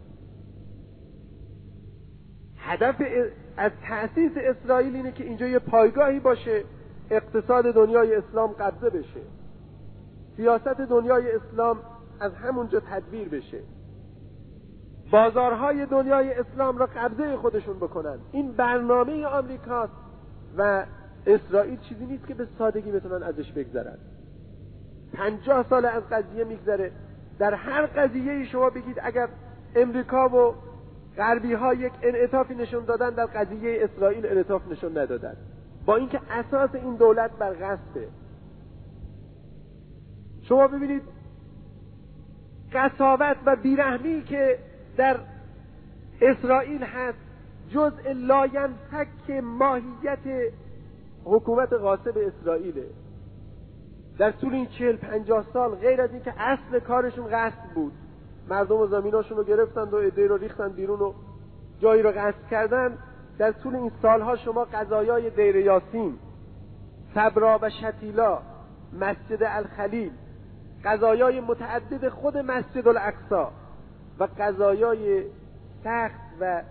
هدف از تأسیس اسرائیل اینه که اینجا یه پایگاهی باشه، اقتصاد دنیای اسلام قبضه بشه، سیاست دنیای اسلام از همونجا تدبیر بشه، بازارهای دنیای اسلام را قبضه خودشون بکنن. این برنامه آمریکاست و اسرائیل چیزی نیست که به سادگی بتونن ازش بگذرن. پنجاه سال از قضیه میگذره، در هر قضیه شما بگید اگر امریکا و غربی ها یک انعطافی نشون دادن، در قضیه اسرائیل انعطاف نشون ندادن، با اینکه اساس این دولت بر غصبه. شما ببینید قساوت و بیرحمی که در اسرائیل هست جزء لاینفک ماهیت حکومت غاصب اسرائیله. در طول این چهل پنجاه سال غیر از این که اصل کارشون غصب بود، مردم و زمیناشون رو گرفتند و عده‌ای رو ریختن بیرون و جایی رو غصب کردن، در طول این سالها شما قضایای دیر یاسین، صبرا و شتیلا، مسجد الخلیل، قضایای متعدد خود مسجد الاقصی و قضایای سخت و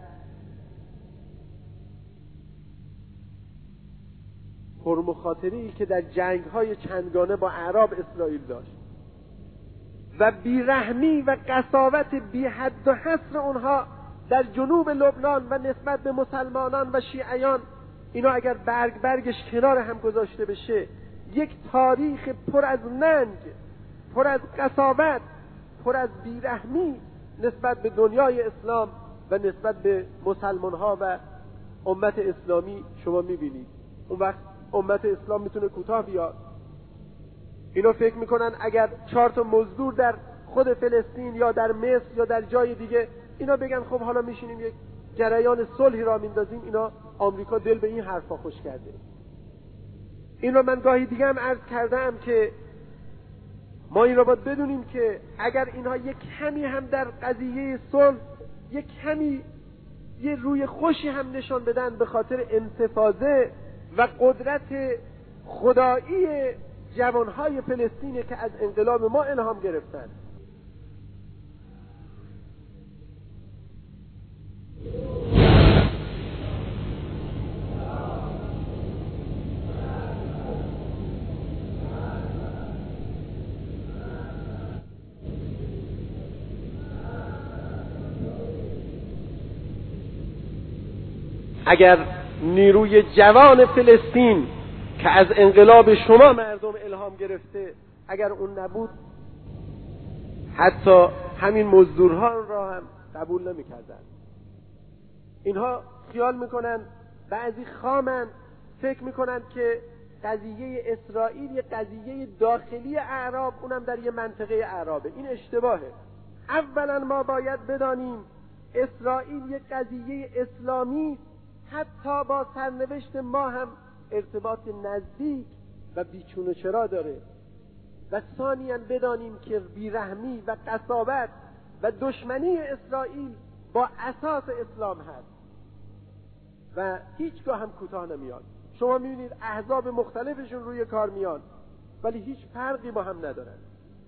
پرمخاطره‌ای که در جنگ‌های چندگانه با اعراب اسرائیل داشت و بیرحمی و قساوت بی حد و حصر اونها در جنوب لبنان و نسبت به مسلمانان و شیعیان، اینا اگر برگ برگش کنار هم گذاشته بشه یک تاریخ پر از ننگ، پر از قساوت، پر از بیرحمی نسبت به دنیای اسلام و نسبت به مسلمان‌ها و امت اسلامی شما می‌بینید. اون وقت امت اسلام میتونه کوتاه بیاد. اینا فکر میکنن اگر چهار تا مزدور در خود فلسطین یا در مصر یا در جای دیگه اینا بگن خب حالا میشینیم یک جریان صلحی را میندازیم، اینا آمریکا دل به این حرفا خوش کرده. این رو من گاهی دیگه هم عرض کردم که ما این رو باید بدونیم که اگر اینها یک کمی هم در قضیه صلح یک کمی یه روی خوشی هم نشان بدن به خاطر انتفاضه و قدرت خدایی جوانهای فلسطینی که از انقلاب ما الهام گرفتند. اگر نیروی جوان فلسطین که از انقلاب شما مردم الهام گرفته اگر اون نبود، حتی همین مزدورها را هم قبول نمی کردن. اینها خیال میکنن، بعضی خامن فکر میکنن که قضیه اسرائیل یه قضیه داخلی اعراب، اونم در یه منطقه اعرابه. این اشتباهه. اولا ما باید بدانیم اسرائیل یه قضیه اسلامی، حتی با سرنوشت ما هم ارتباط نزدیک و بیچون و چرا داره. و ثانیاً بدانیم که بیرحمی و قساوت و دشمنی اسرائیل با اساس اسلام هست و هیچگاه هم کوتاه نمیاد. شما میبینید احزاب مختلفشون روی کار میان ولی هیچ فرقی با هم ندارن.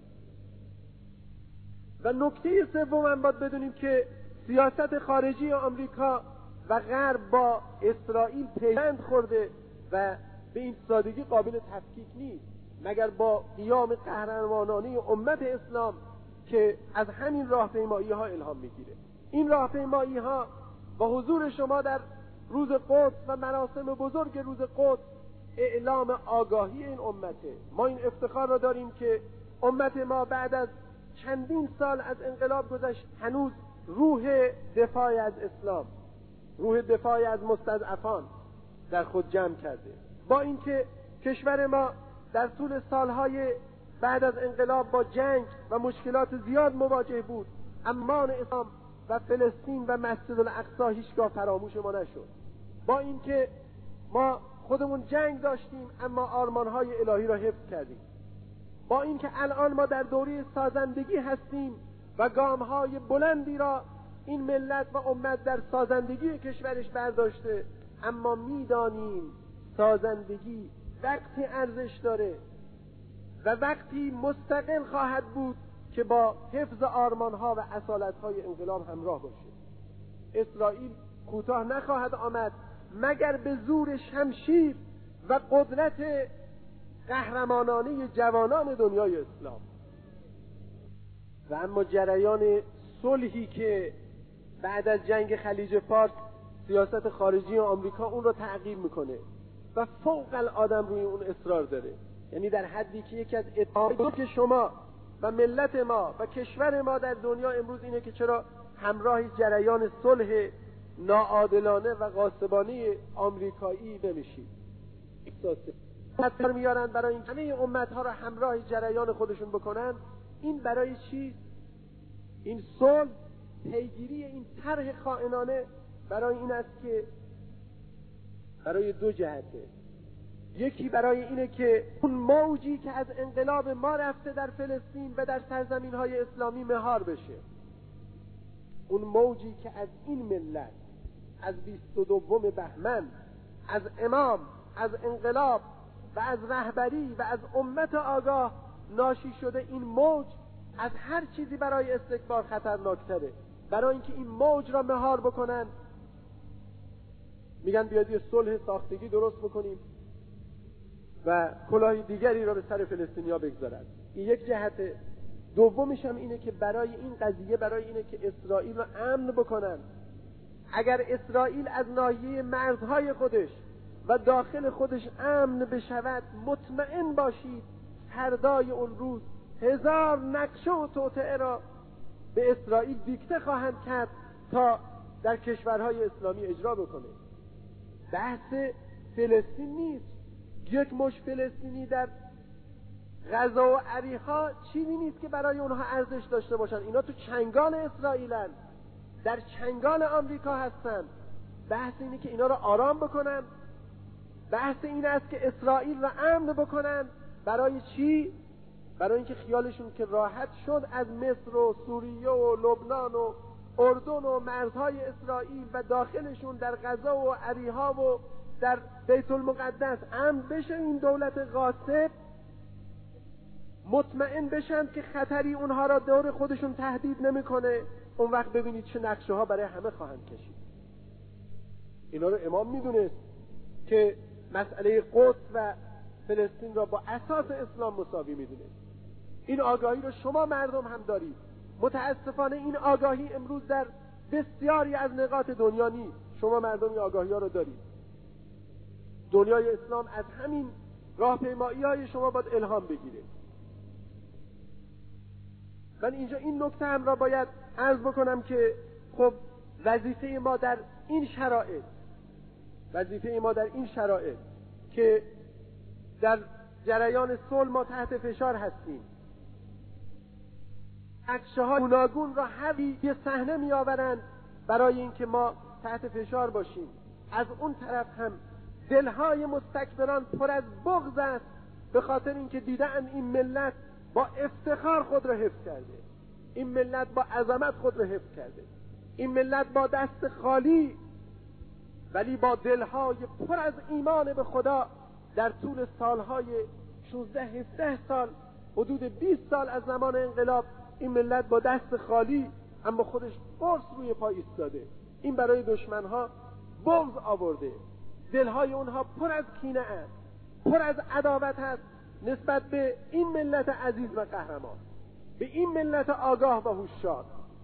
و نکته سوم هم باید بدونیم که سیاست خارجی آمریکا و غرب با اسرائیل پیوند خورده و به این سادگی قابل تفکیک نیست مگر با قیام قهرمانانه امت اسلام که از همین راهپیمایی ها الهام میگیره. این راهپیمایی ها با حضور شما در روز قدس و مراسم بزرگ روز قدس اعلام آگاهی این امته. ما این افتخار را داریم که امت ما بعد از چندین سال از انقلاب گذشت هنوز روح دفاع از اسلام، روح دفاع از مستضعفان در خود جمع کرده. با اینکه کشور ما در طول سالهای بعد از انقلاب با جنگ و مشکلات زیاد مواجه بود، امان اسلام و فلسطین و مسجد الاقصی هیچگاه فراموش ما نشد. با اینکه ما خودمون جنگ داشتیم اما آرمانهای الهی را حفظ کردیم. با اینکه الان ما در دوره سازندگی هستیم و گامهای بلندی را این ملت و امت در سازندگی کشورش برداشته، اما میدانیم سازندگی وقتی ارزش داره و وقتی مستقل خواهد بود که با حفظ آرمانها و اصالتهای انقلاب همراه باشه. اسرائیل کوتاه نخواهد آمد مگر به زور شمشیر و قدرت قهرمانانه جوانان دنیای اسلام. و اما جریان صلحی که بعد از جنگ خلیج فارس سیاست خارجی آمریکا اون رو تعقیب میکنه و فوق العاده روی اون اصرار داره، یعنی در حدی که یکی از اتهاماتی که شما و ملت ما و کشور ما در دنیا امروز اینه که چرا همراه جریان صلح ناعادلانه و غاصبانه آمریکایی نمیشید. احساس میارن برای این همه امتها را همراه جریان خودشون بکنن. این برای چی؟ این صلح، پیگیری این طرح خائنانه برای این است که برای دو جهته. یکی برای اینه که اون موجی که از انقلاب ما رفته در فلسطین و در سرزمین‌های اسلامی مهار بشه، اون موجی که از این ملت از بیست و دوم بهمن از امام، از انقلاب و از رهبری و از امت آگاه ناشی شده، این موج از هر چیزی برای استکبار خطرناکتره. برای اینکه این موج را مهار بکنن میگن بیاد یه صلح ساختگی درست بکنیم و کلاه دیگری را به سر فلسطینیا بگذارن. این یک جهته. دومش هم اینه که برای این قضیه، برای اینه که اسرائیل را امن بکنن. اگر اسرائیل از ناحیه مرزهای خودش و داخل خودش امن بشود، مطمئن باشید فردای اون روز هزار نقشه و توطئه را به اسرائیل دیکته خواهند کرد تا در کشورهای اسلامی اجرا بکنه. بحث فلسطین نیست. یک مش فلسطینی در غزه و عریها چیزی نیست که برای اونها ارزش داشته باشن. اینا تو چنگال اسرائیلن، در چنگال آمریکا هستن. بحث اینه که اینا را آرام بکنن. بحث این است که اسرائیل را امن بکنن. برای چی؟ برای اینکه خیالشون که راحت شد از مصر و سوریه و لبنان و اردن و مرزهای اسرائیل و داخلشون در غزه و عریها و در بیت المقدس امن بشه این دولت غاصب، مطمئن بشن که خطری اونها را دور خودشون تهدید نمیکنه، اون وقت ببینید چه نقشه ها برای همه خواهند کشید. اینا رو امام میدونست که مسئله قدس و فلسطین را با اساس اسلام مساوی میدونست. این آگاهی رو شما مردم هم دارید. متاسفانه این آگاهی امروز در بسیاری از نقاط دنیا نیست. شما مردم این آگاهی ها رو دارید. دنیای اسلام از همین راهپیمایی های شما باید الهام بگیره. من اینجا این نکته هم را باید عرض بکنم که خب وظیفه ما در این شرایط وظیفه ما در این شرایط که در جریان صلح ما تحت فشار هستیم، نقشه ها گوناگون را هوی یه صحنه می آورند برای اینکه ما تحت فشار باشیم. از اون طرف هم دلهای مستکبران پر از بغض است، به خاطر اینکه دیدن این ملت با افتخار خود را حفظ کرده، این ملت با عظمت خود را حفظ کرده، این ملت با دست خالی ولی با دلهای پر از ایمان به خدا در طول سالهای شانزده هفده سال، حدود بیست سال از زمان انقلاب، این ملت با دست خالی اما خودش قرص روی پای ایستاده. این برای دشمنها بغض آورده، دلهای اونها پر از کینه است، پر از عداوت است نسبت به این ملت عزیز و قهرمان، به این ملت آگاه و هوشیار.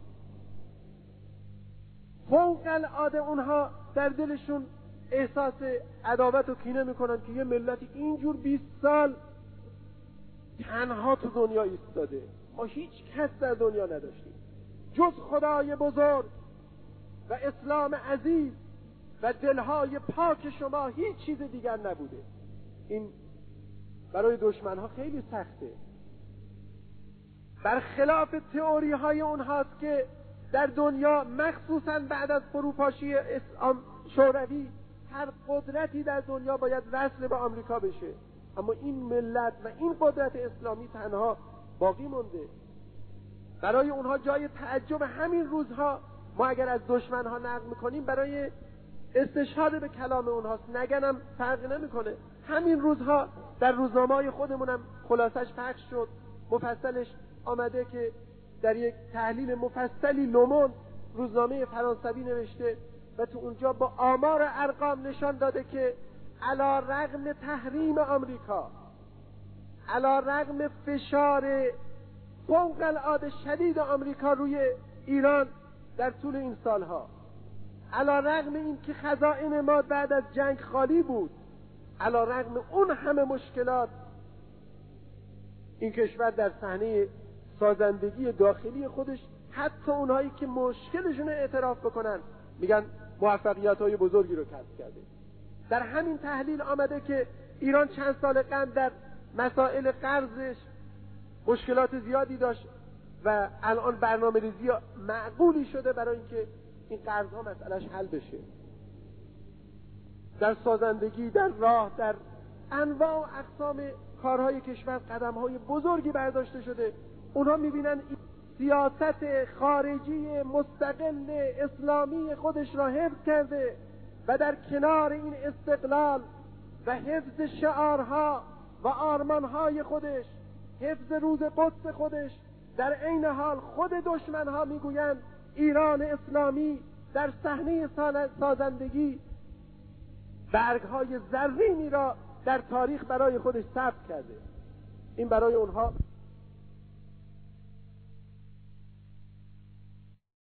فوق العاده اونها در دلشون احساس عداوت و کینه میکنن که یه ملتی اینجور بیست سال تنها تو دنیا ایستاده. ما هیچ کس در دنیا نداشتیم جز خدای بزرگ و اسلام عزیز و دلهای پاک شما، هیچ چیز دیگر نبوده. این برای دشمنها خیلی سخته. برخلاف تئوری های اونهاست که در دنیا مخصوصا بعد از فروپاشی اسلام شوروی هر قدرتی در دنیا باید وصل به آمریکا بشه، اما این ملت و این قدرت اسلامی تنها باقی مونده. برای اونها جای تعجب همین روزها ما اگر از دشمنها نقل میکنیم برای استشهاد به کلام اونهاست، نگنم فرق نمیکنه. همین روزها در روزنامه‌های خودمونم خلاصش پخش شد، مفصلش آمده که در یک تحلیل مفصلی لوموند روزنامه فرانسوی نوشته و تو اونجا با آمار و ارقام نشان داده که علی رغم تحریم آمریکا، علی رغم فشار فوق العاده شدید آمریکا روی ایران در طول این سالها، علی رغم این که خزائن ما بعد از جنگ خالی بود، علی رغم اون همه مشکلات، این کشور در صحنه سازندگی داخلی خودش، حتی اونهایی که مشکلشون اعتراف بکنن میگن موفقیت‌های بزرگی رو کسب کرده. در همین تحلیل آمده که ایران چند سال قبل در مسائل قرضش مشکلات زیادی داشت و الان برنامه‌ریزی معقولی شده برای اینکه این قرض‌ها مسئلهش حل بشه. در سازندگی، در راه، در انواع و اقسام کارهای کشور قدم‌های بزرگی برداشته شده. اونها می‌بینن سیاست خارجی مستقل اسلامی خودش را حفظ کرده و در کنار این استقلال و حفظ شعارها و آرمانهای خودش، حفظ روز قدس خودش، در عین حال خود دشمنها میگویند ایران اسلامی در صحنه سازندگی برگهای زرینی را در تاریخ برای خودش ثبت کرده. این برای اونها